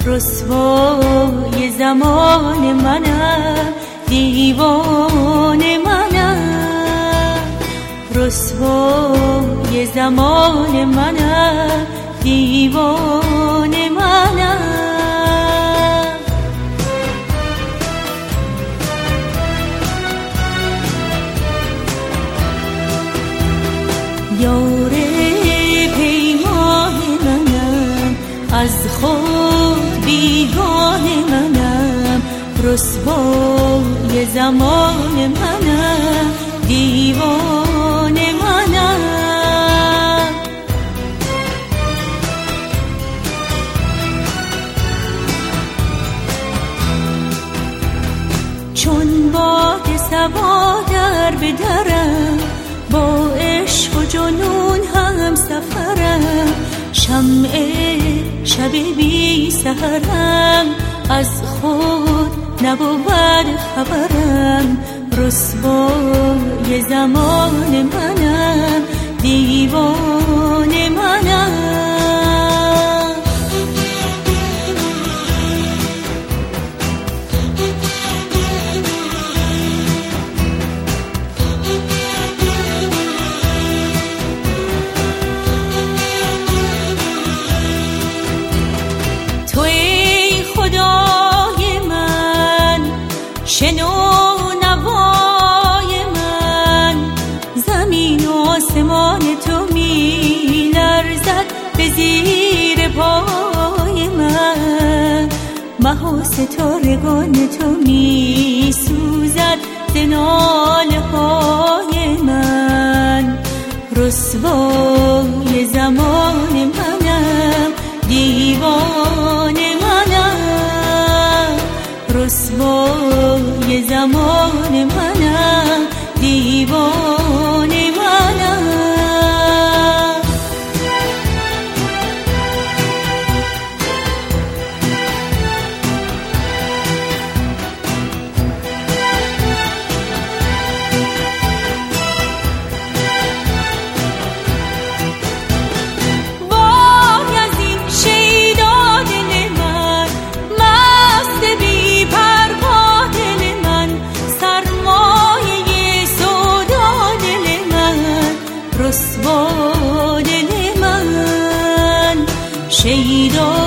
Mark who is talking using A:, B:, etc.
A: رسوای زمان منم، دیوانه منم. رسوای زمان منم، دیوانه منم. یار پیمان منم، از خود بیگانه منم. رسوای زمان منم، دیوانه منم. چون باد صبا در به درم، با عشق و جنون هم سفرم. شمع شب بی سحرم، از خود نبود خبرم. رسوای زمان منم، دیوانه منم. شنو نوای من، زمین و آسمان تو می لرزد به زیر پای من. مه و ستارگان تو می سوزد ز ناله های من. رسوای زمان منم، دیوانه منم. رسوای زمان منم، دیوانه منم. رسوا دل من، شیدا